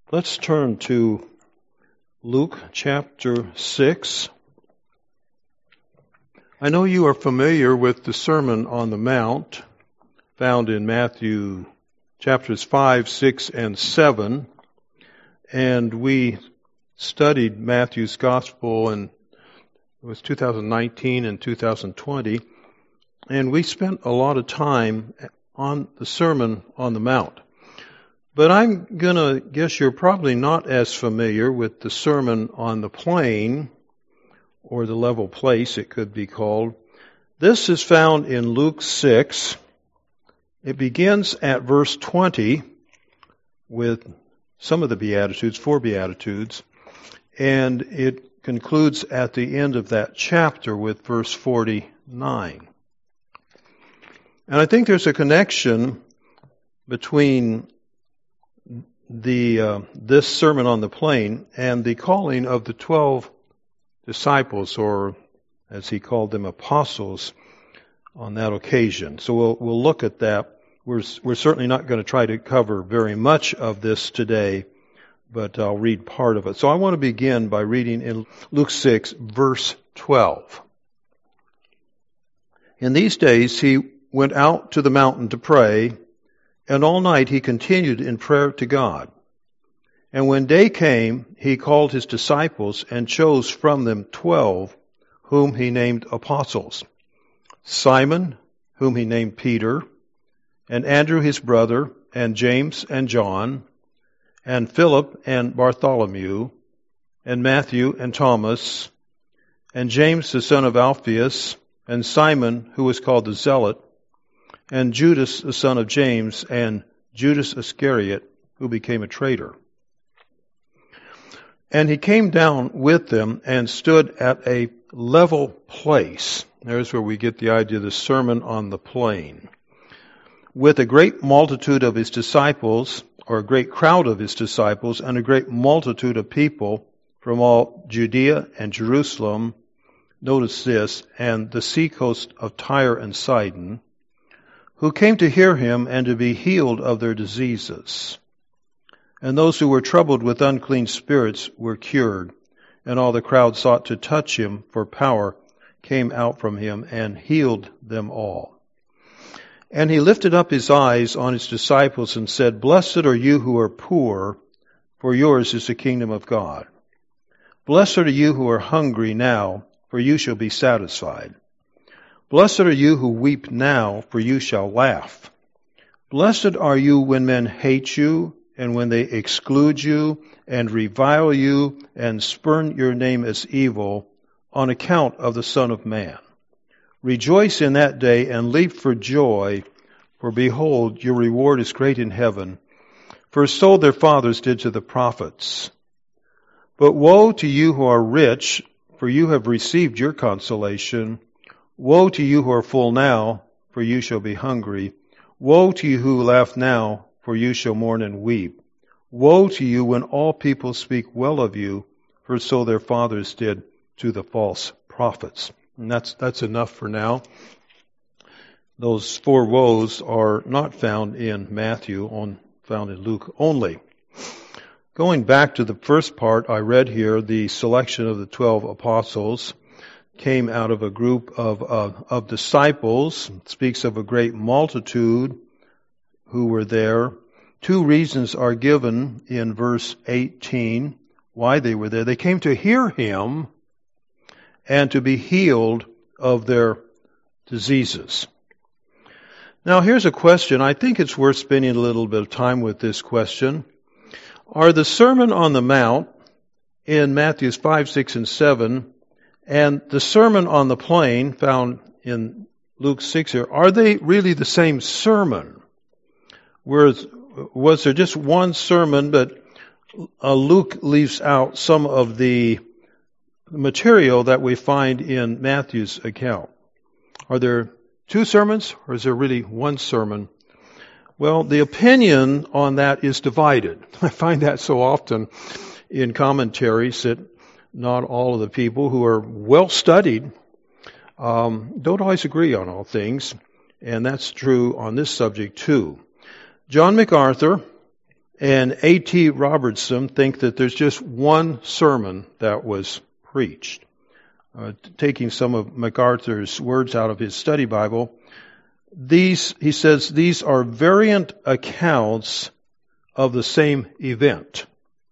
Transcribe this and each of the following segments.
Let's turn to Luke chapter 6. I know you are familiar with the Sermon on the Mount found in Matthew chapters 5, 6, and 7. And we studied Matthew's Gospel in it was 2019 and 2020. And we spent a lot of time on the Sermon on the Mount. But I'm going to guess you're probably not as familiar with the Sermon on the Plain, or the level place it could be called. This is found in Luke 6. It begins at verse 20 with some of the Beatitudes, 4 Beatitudes, and it concludes at the end of that chapter with verse 49. And I think there's a connection between this Sermon on the Plain and the calling of the 12 disciples, or as he called them, apostles, on that occasion. So we'll look at that. We're certainly not going to try to cover very much of this today, but I'll read part of it. So I want to begin by reading in Luke 6, verse 12. In these days he went out to the mountain to pray, and all night he continued in prayer to God. And when day came, he called his disciples and chose from them 12, whom he named apostles. Simon, whom he named Peter, and Andrew his brother, and James and John, and Philip and Bartholomew, and Matthew and Thomas, and James the son of Alphaeus, and Simon, who was called the Zealot, and Judas the son of James, and Judas Iscariot, who became a traitor. And he came down with them and stood at a level place. There's where we get the idea of the Sermon on the Plain. With a great multitude of his disciples, or a great crowd of his disciples, and a great multitude of people from all Judea and Jerusalem, notice this, and the seacoast of Tyre and Sidon, who came to hear him and to be healed of their diseases. And those who were troubled with unclean spirits were cured, and all the crowd sought to touch him, for power came out from him and healed them all. And he lifted up his eyes on his disciples and said, Blessed are you who are poor, for yours is the kingdom of God. Blessed are you who are hungry now, for you shall be satisfied. Blessed are you who weep now, for you shall laugh. Blessed are you when men hate you, and when they exclude you, and revile you, and spurn your name as evil, on account of the Son of Man. Rejoice in that day, and leap for joy, for behold, your reward is great in heaven. For so their fathers did to the prophets. But woe to you who are rich, for you have received your consolation. Woe to you who are full now, for you shall be hungry. Woe to you who laugh now, for you shall mourn and weep. Woe to you when all people speak well of you, for so their fathers did to the false prophets. And that's enough for now. Those 4 woes are not found in Matthew, found in Luke only. Going back to the first part, I read here the selection of the 12 apostles came out of a group of disciples. It speaks of a great multitude who were there. 2 reasons are given in verse 18 why they were there. They came to hear him and to be healed of their diseases. Now here's a question. I think it's worth spending a little bit of time with this question. Are the Sermon on the Mount in Matthews 5, 6, and 7 and the Sermon on the Plain found in Luke 6 here, are they really the same sermon? Was there just one sermon, but Luke leaves out some of the material that we find in Matthew's account? Are there 2 sermons, or is there really one sermon? Well, the opinion on that is divided. I find that so often in commentaries that not all of the people who are well studied don't always agree on all things, and that's true on this subject too. John MacArthur and A.T. Robertson think that there's just one sermon that was preached. Taking some of MacArthur's words out of his study Bible, he says, these are variant accounts of the same event.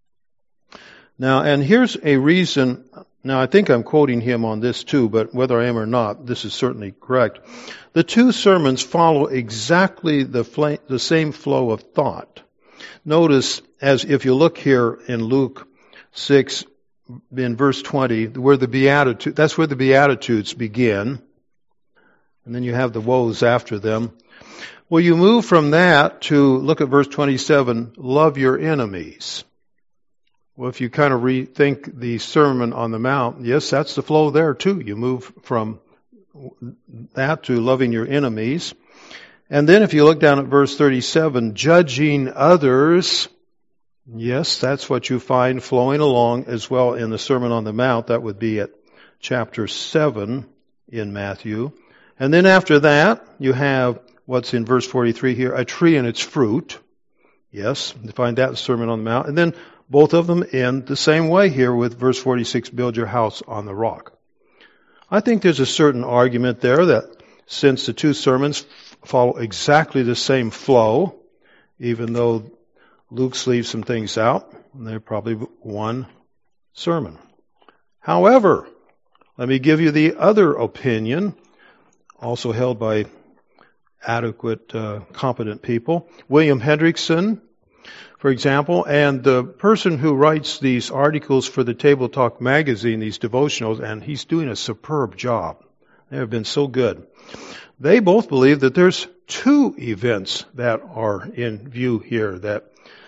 Now, and here's a reason. Now, I think I'm quoting him on this too, but whether I am or not, this is certainly correct. The two sermons follow exactly the same flow of thought. Notice, as if you look here in Luke 6, in verse 20, that's where the Beatitudes begin. And then you have the woes after them. Well, you move from that to, look at verse 27, love your enemies. Well, if you kind of rethink the Sermon on the Mount, yes, that's the flow there too. You move from that to loving your enemies. And then if you look down at verse 37, judging others, yes, that's what you find flowing along as well in the Sermon on the Mount. That would be at chapter 7 in Matthew. And then after that, you have what's in verse 43 here, a tree and its fruit. Yes, you find that in the Sermon on the Mount. And then both of them end the same way here with verse 46, build your house on the rock. I think there's a certain argument there that since the two sermons follow exactly the same flow, even though Luke's leaves some things out, they're probably one sermon. However, let me give you the other opinion, also held by adequate, competent people. William Hendrickson, for example, and the person who writes these articles for the Table Talk magazine, these devotionals, and he's doing a superb job. They have been so good. They both believe that there's two events that are in view here. That,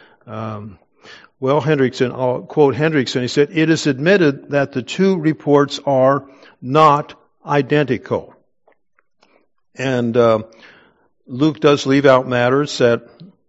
Hendrickson, I'll quote Hendrickson, he said, it is admitted that the two reports are not identical. And Luke does leave out matters that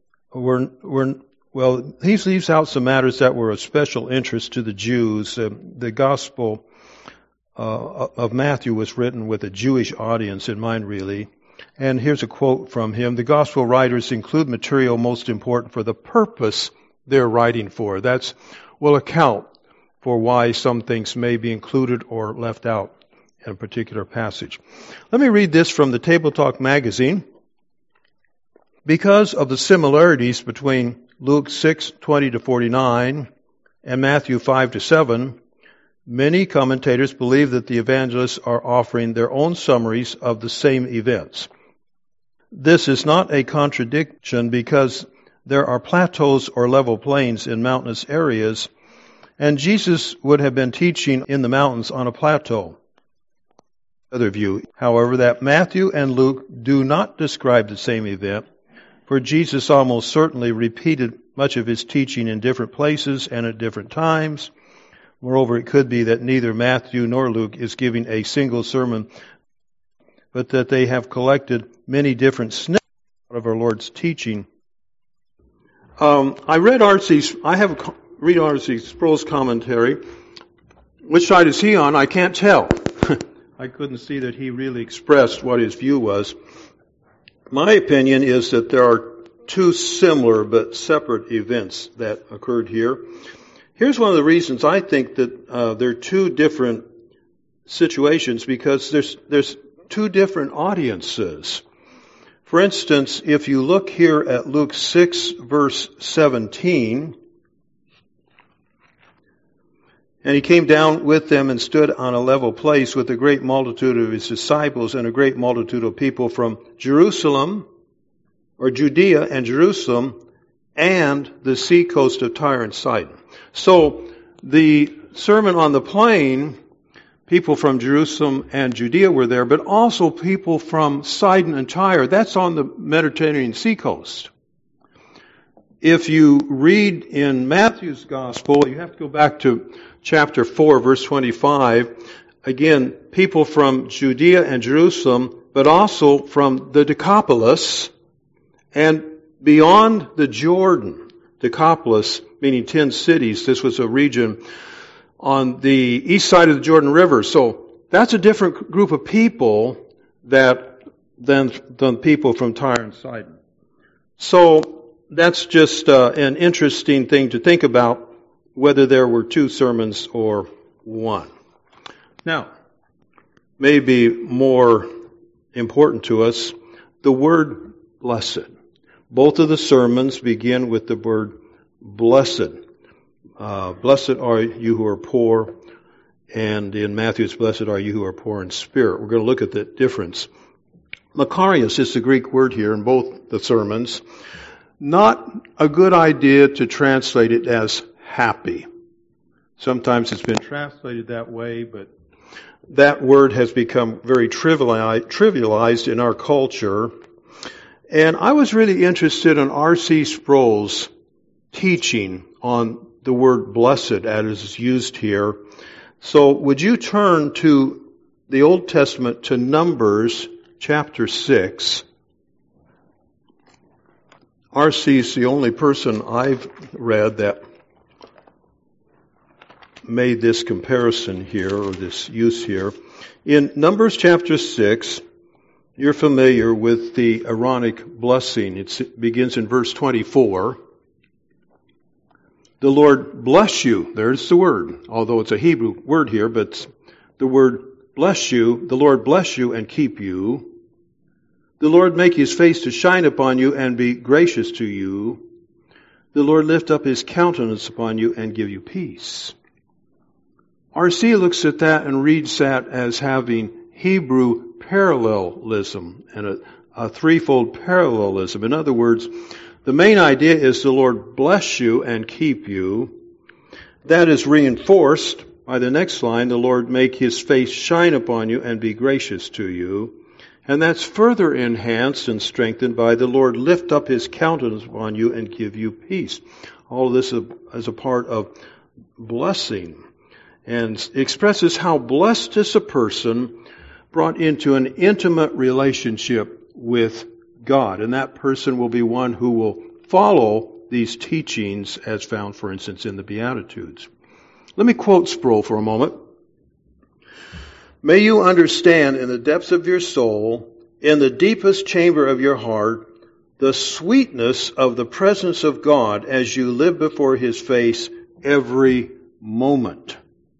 he leaves out some matters that were of special interest to the Jews. The Gospel of Matthew was written with a Jewish audience in mind, really. And here's a quote from him. The Gospel writers include material most important for the purpose they're writing for. That will account for why some things may be included or left out in a particular passage. Let me read this from the Table Talk magazine. Because of the similarities between Luke 6:20-49 and Matthew 5-7, many commentators believe that the evangelists are offering their own summaries of the same events. This is not a contradiction because there are plateaus or level plains in mountainous areas, and Jesus would have been teaching in the mountains on a plateau. Other view, however, that Matthew and Luke do not describe the same event, for Jesus almost certainly repeated much of his teaching in different places and at different times. Moreover, it could be that neither Matthew nor Luke is giving a single sermon, but that they have collected many different snippets of our Lord's teaching. I read R.C. Sproul's commentary. Which side is he on? I can't tell. I couldn't see that he really expressed what his view was. My opinion is that there are two similar but separate events that occurred here. Here's one of the reasons I think that there are two different situations, because there's two different audiences. For instance, if you look here at Luke 6, verse 17, and he came down with them and stood on a level place with a great multitude of his disciples and a great multitude of people from Jerusalem, or Judea and Jerusalem, and the sea coast of Tyre and Sidon. So the Sermon on the Plain, people from Jerusalem and Judea were there, but also people from Sidon and Tyre. That's on the Mediterranean sea coast. If you read in Matthew's Gospel, you have to go back to chapter 4, verse 25. Again, people from Judea and Jerusalem, but also from the Decapolis and beyond the Jordan. Decapolis, meaning 10 cities. This was a region on the east side of the Jordan River. So that's a different group of people than people from Tyre and Sidon. So that's just an interesting thing to think about, whether there were two sermons or one. Now, maybe more important to us, the word blessed. Both of the sermons begin with the word blessed. Blessed are you who are poor, and in Matthew it's blessed are you who are poor in spirit. We're going to look at the difference. Makarios is the Greek word here in both the sermons. Not a good idea to translate it as happy. Sometimes it's been translated that way, but that word has become very trivialized in our culture. And I was really interested in R.C. Sproul's teaching on the word blessed as it's used here. So would you turn to the Old Testament to Numbers chapter 6. R.C. is the only person I've read that made this comparison here, or this use here. In Numbers chapter 6, you're familiar with the Aaronic blessing. It begins in verse 24. The Lord bless you. There's the word, although it's a Hebrew word here, but the word bless you. The Lord bless you and keep you. The Lord make His face to shine upon you and be gracious to you. The Lord lift up His countenance upon you and give you peace. R.C. looks at that and reads that as having Hebrew parallelism and a threefold parallelism. In other words, the main idea is the Lord bless you and keep you. That is reinforced by the next line, the Lord make His face shine upon you and be gracious to you. And that's further enhanced and strengthened by the Lord lift up His countenance upon you and give you peace. All of this is a part of blessing, and expresses how blessed is a person brought into an intimate relationship with God. And that person will be one who will follow these teachings as found, for instance, in the Beatitudes. Let me quote Sproul for a moment. May you understand in the depths of your soul, in the deepest chamber of your heart, the sweetness of the presence of God as you live before His face every moment.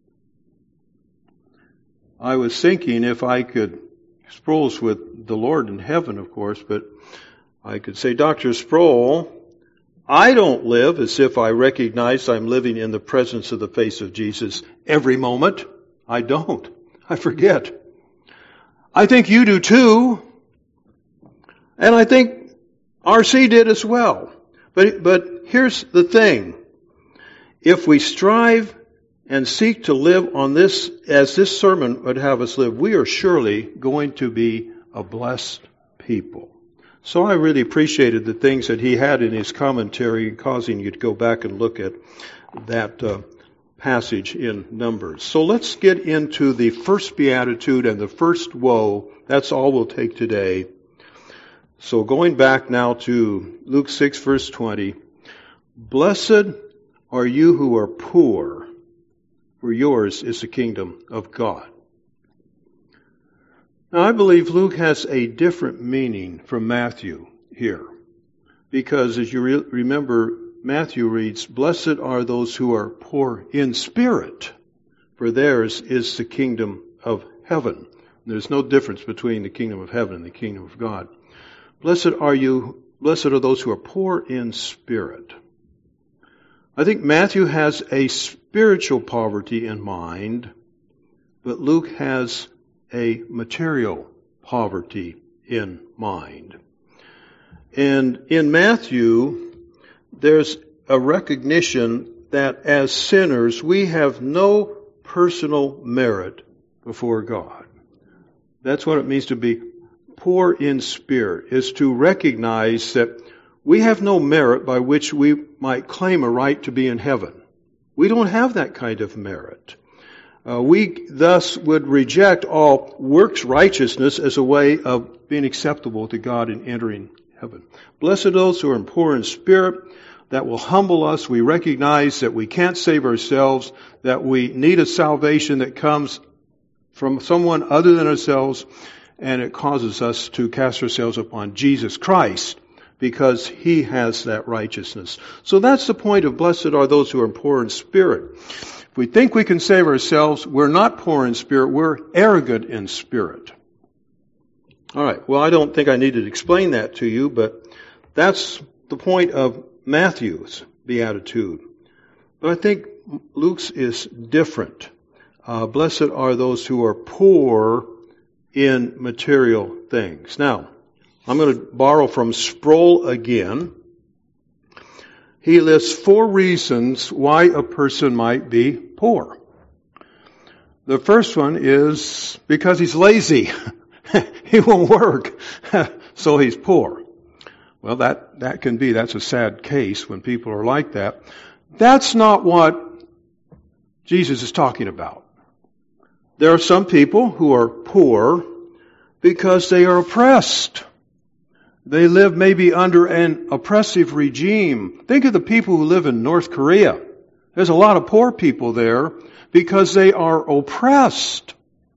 I was thinking if I could, Sproul's with the Lord in heaven, of course, but I could say, Dr. Sproul, I don't live as if I recognize I'm living in the presence of the face of Jesus every moment. I don't. I forget. I think you do too. And I think R.C. did as well. But here's the thing. If we strive and seek to live on this, as this sermon would have us live, we are surely going to be a blessed people. So I really appreciated the things that he had in his commentary, causing you to go back and look at that passage in Numbers. So let's get into the first beatitude and the first woe. That's all we'll take today. So going back now to Luke 6, verse 20. Blessed are you who are poor, for yours is the kingdom of God. Now, I believe Luke has a different meaning from Matthew here. Because as you remember, Matthew reads, Blessed are those who are poor in spirit, for theirs is the kingdom of heaven. There's no difference between the kingdom of heaven and the kingdom of God. Blessed are those who are poor in spirit. I think Matthew has a spiritual poverty in mind, but Luke has a material poverty in mind. And in Matthew, there's a recognition that as sinners, we have no personal merit before God. That's what it means to be poor in spirit, is to recognize that we have no merit by which we might claim a right to be in heaven. We don't have that kind of merit. We thus would reject all works righteousness as a way of being acceptable to God and entering heaven. Blessed are those who are poor in spirit. That will humble us. We recognize that we can't save ourselves, that we need a salvation that comes from someone other than ourselves, and it causes us to cast ourselves upon Jesus Christ because He has that righteousness. So that's the point of blessed are those who are poor in spirit. If we think we can save ourselves, we're not poor in spirit, we're arrogant in spirit. All right, well, I don't think I need to explain that to you, but that's the point of Matthew's beatitude. But I think Luke's is different. Blessed are those who are poor in material things. Now, I'm going to borrow from Sproul again. He lists 4 reasons why a person might be poor. The first one is because he's lazy. He won't work, so he's poor. Well, that's a sad case when people are like that. That's not what Jesus is talking about. There are some people who are poor because they are oppressed. They live maybe under an oppressive regime. Think of the people who live in North Korea. There's a lot of poor people there because they are oppressed.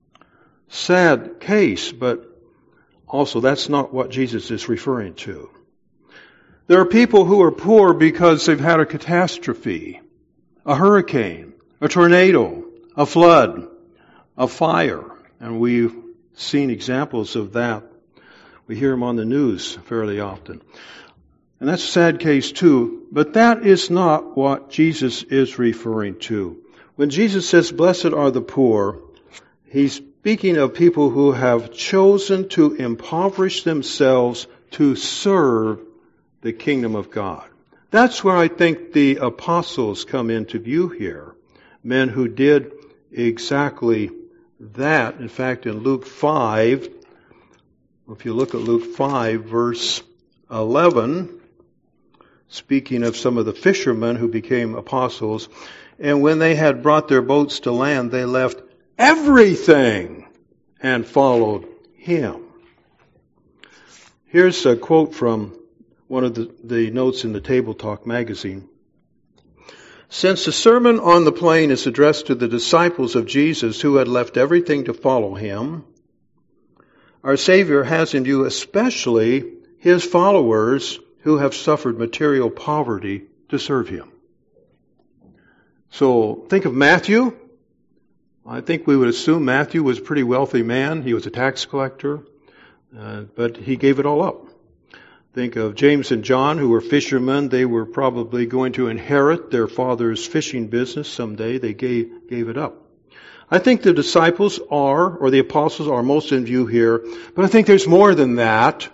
Sad case, but also that's not what Jesus is referring to. There are people who are poor because they've had a catastrophe, a hurricane, a tornado, a flood, a fire, and we've seen examples of that. We hear them on the news fairly often. And that's a sad case too, but that is not what Jesus is referring to. When Jesus says, blessed are the poor, He's speaking of people who have chosen to impoverish themselves to serve the kingdom of God. That's where I think the apostles come into view here. Men who did exactly that. In fact, in Luke 5, if you look at Luke 5, verse 11, speaking of some of the fishermen who became apostles, and when they had brought their boats to land, they left everything and followed Him. Here's a quote from one of the notes in the Table Talk magazine. Since the Sermon on the Plain is addressed to the disciples of Jesus who had left everything to follow Him, our Savior has in view especially His followers who have suffered material poverty to serve Him. So think of Matthew. I think we would assume Matthew was a pretty wealthy man. He was a tax collector, but he gave it all up. Think of James and John, who were fishermen. They were probably going to inherit their father's fishing business someday. They gave it up. I think the disciples or the apostles are most in view here, but I think there's more than that.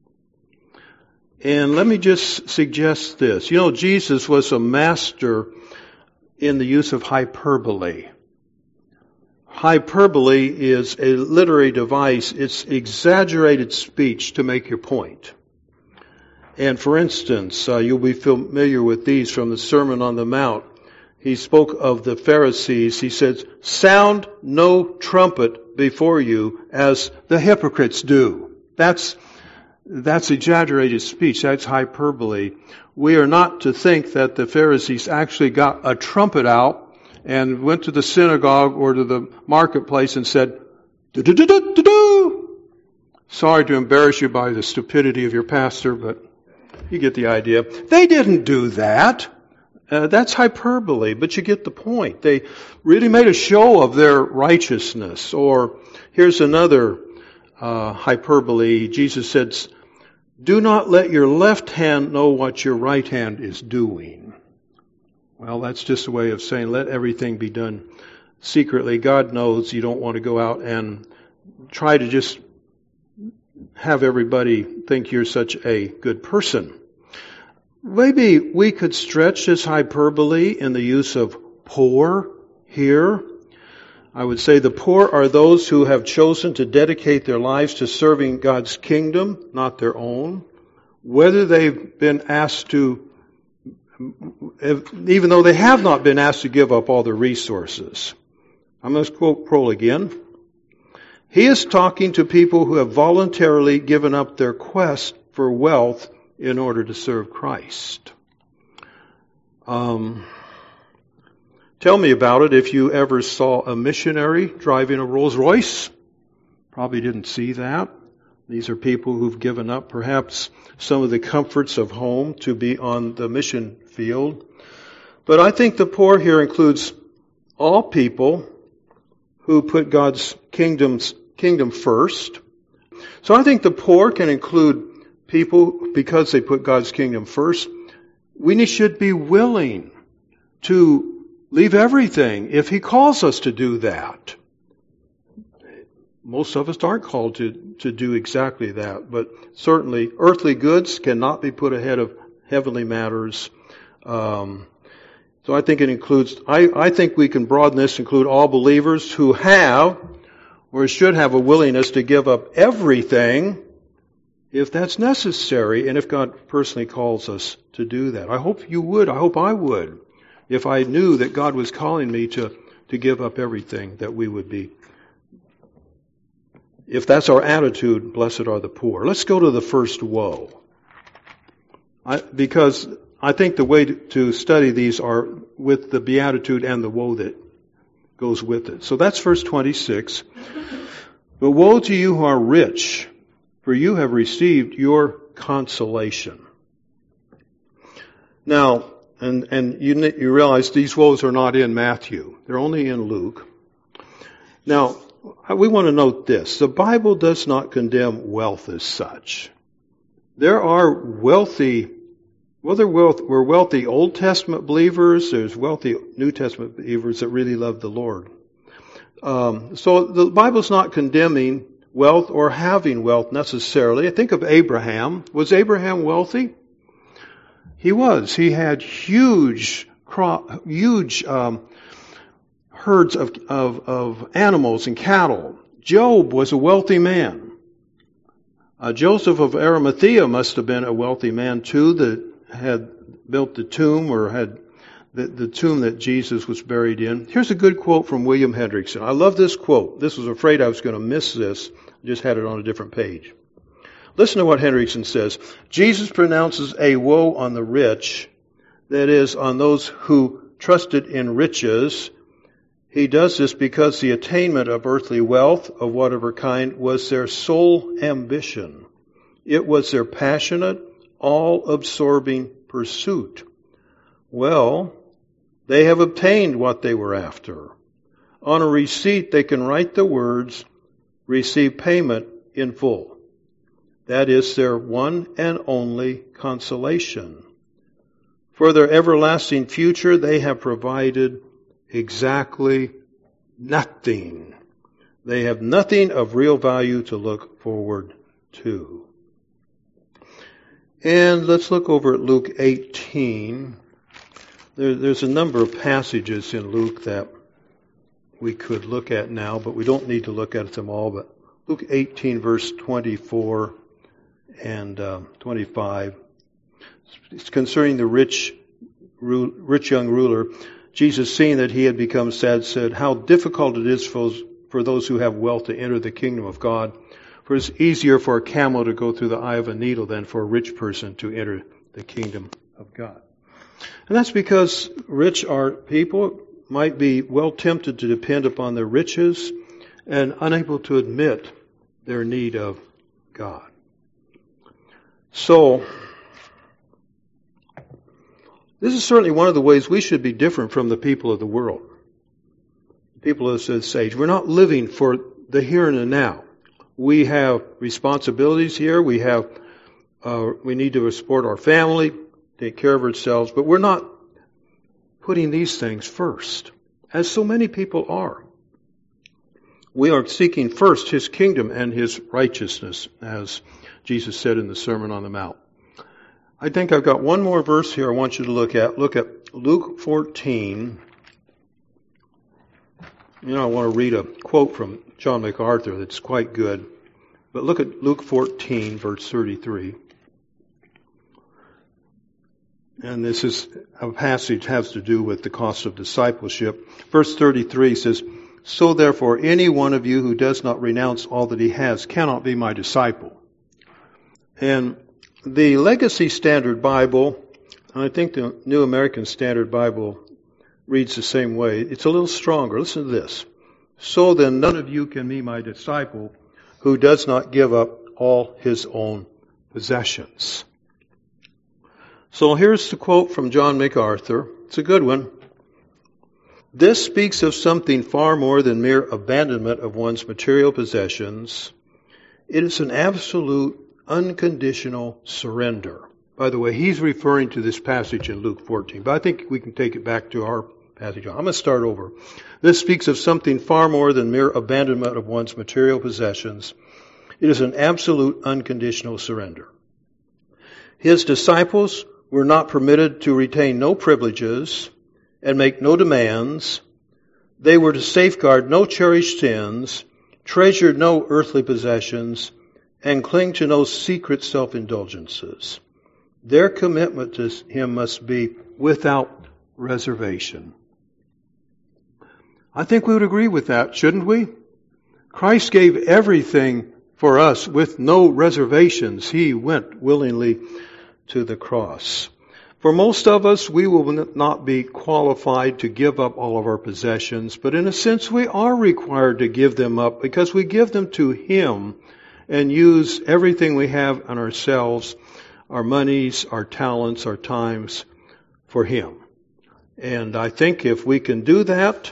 And let me just suggest this. You know, Jesus was a master in the use of hyperbole. Hyperbole is a literary device. It's exaggerated speech to make your point. And for instance, you'll be familiar with these from the Sermon on the Mount. He spoke of the Pharisees. He said, sound no trumpet before you as the hypocrites do. That's exaggerated speech. That's hyperbole. We are not to think that the Pharisees actually got a trumpet out and went to the synagogue or to the marketplace and said, do-do-do-do-do-do. Sorry to embarrass you by the stupidity of your pastor, but you get the idea. They didn't do that. That's hyperbole, but you get the point. They really made a show of their righteousness. Or here's another hyperbole. Jesus said, do not let your left hand know what your right hand is doing. Well, that's just a way of saying let everything be done secretly. God knows you don't want to go out and try to just have everybody think you're such a good person. Maybe we could stretch this hyperbole in the use of poor here. I would say the poor are those who have chosen to dedicate their lives to serving God's kingdom, not their own. Whether they've been asked to, even though they have not been asked to give up all their resources. I'm going to quote Sproul again. He is talking to people who have voluntarily given up their quest for wealth in order to serve Christ. Tell me about it if you ever saw a missionary driving a Rolls Royce. Probably didn't see that. These are people who've given up perhaps some of the comforts of home to be on the mission field. But I think the poor here includes all people who put God's kingdom first. So I think the poor can include people because they put God's kingdom first. We should be willing to leave everything if He calls us to do that. Most of us aren't called to do exactly that, but certainly earthly goods cannot be put ahead of heavenly matters. So I think it includes, I think we can broaden this to include all believers who have or should have a willingness to give up everything if that's necessary and if God personally calls us to do that. I hope you would. I hope I would. If I knew that God was calling me to give up everything, that we would be. If that's our attitude, blessed are the poor. Let's go to the first woe. Because I think the way to study these are with the beatitude and the woe that goes with it. So that's verse 26. But woe to you who are rich, for you have received your consolation. Now, and you realize these woes are not in Matthew. They're only in Luke. Now, we want to note this. The Bible does not condemn wealth as such. There are wealthy Old Testament believers. There's wealthy New Testament believers that really love the Lord. So the Bible's not condemning wealth or having wealth necessarily. I think of Abraham. Was Abraham wealthy? He was. He had huge herds of animals and cattle. Job was a wealthy man. Joseph of Arimathea must have been a wealthy man too, that had built the tomb or had the tomb that Jesus was buried in. Here's a good quote from William Hendrickson. I love this quote. This was afraid I was going to miss this. I just had it on a different page. Listen to what Hendrickson says. Jesus pronounces a woe on the rich, that is, on those who trusted in riches. He does this because the attainment of earthly wealth of whatever kind was their sole ambition. It was their passionate, all-absorbing pursuit. Well, they have obtained what they were after. On a receipt, they can write the words, receive payment in full. That is their one and only consolation. For their everlasting future, they have provided exactly nothing. They have nothing of real value to look forward to. And let's look over at Luke 18. There's a number of passages in Luke that we could look at now, but we don't need to look at them all. But Luke 18, verse 24 and 25. It's concerning the rich young ruler. Jesus, seeing that he had become sad, said, "How difficult it is for those who have wealth to enter the kingdom of God. For it's easier for a camel to go through the eye of a needle than for a rich person to enter the kingdom of God." And that's because rich people might be well tempted to depend upon their riches and unable to admit their need of God. So, this is certainly one of the ways we should be different from the people of the world. People of this age. We're not living for the here and the now. We have responsibilities here. We need to support our family, take care of ourselves, but we're not putting these things first, as so many people are. We are seeking first His kingdom and His righteousness, as Jesus said in the Sermon on the Mount. I think I've got one more verse here I want you to look at. Look at Luke 14. I want to read a quote from John MacArthur that's quite good. But look at Luke 14, verse 33. And this is a passage that has to do with the cost of discipleship. Verse 33 says, "So therefore any one of you who does not renounce all that he has cannot be my disciple." And the Legacy Standard Bible, and I think the New American Standard Bible reads the same way. It's a little stronger. Listen to this. "So then none of you can be my disciple who does not give up all his own possessions. So here's the quote from John MacArthur. It's a good one. This speaks of something far more than mere abandonment of one's material possessions. It is an absolute, unconditional surrender. By the way, he's referring to this passage in Luke 14, but I think we can take it back to our passage. I'm going to start over. This speaks of something far more than mere abandonment of one's material possessions. It is an absolute, unconditional surrender. His disciples were not permitted to retain no privileges and make no demands. They were to safeguard no cherished sins, treasure no earthly possessions, and cling to no secret self-indulgences. Their commitment to him must be without reservation. I think we would agree with that, shouldn't we? Christ gave everything for us with no reservations. He went willingly to the cross. For most of us, we will not be qualified to give up all of our possessions, but in a sense we are required to give them up because we give them to Him and use everything we have on ourselves, our monies, our talents, our times, for Him. And I think if we can do that,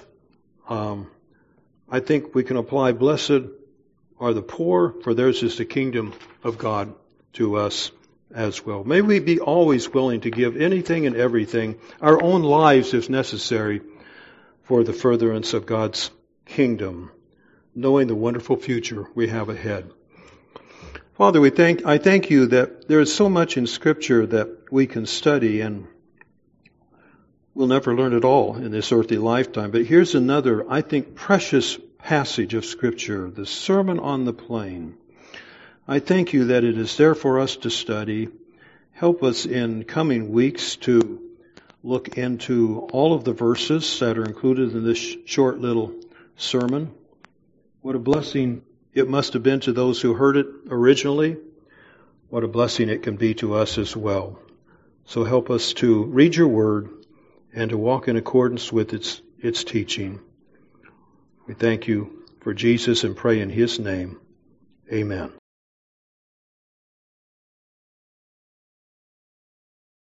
I think we can apply blessed are the poor, for theirs is the kingdom of God to us as well. May we be always willing to give anything and everything, our own lives if necessary, for the furtherance of God's kingdom, knowing the wonderful future we have ahead. Father, I thank you that there is so much in Scripture that we can study, and we'll never learn it all in this earthly lifetime. But here's another, I think, precious passage of Scripture, the Sermon on the Plain. I thank you that it is there for us to study. Help us in coming weeks to look into all of the verses that are included in this short little sermon. What a blessing it must have been to those who heard it originally. What a blessing it can be to us as well. So help us to read your word and to walk in accordance with its teaching. We thank you for Jesus and pray in His name. Amen.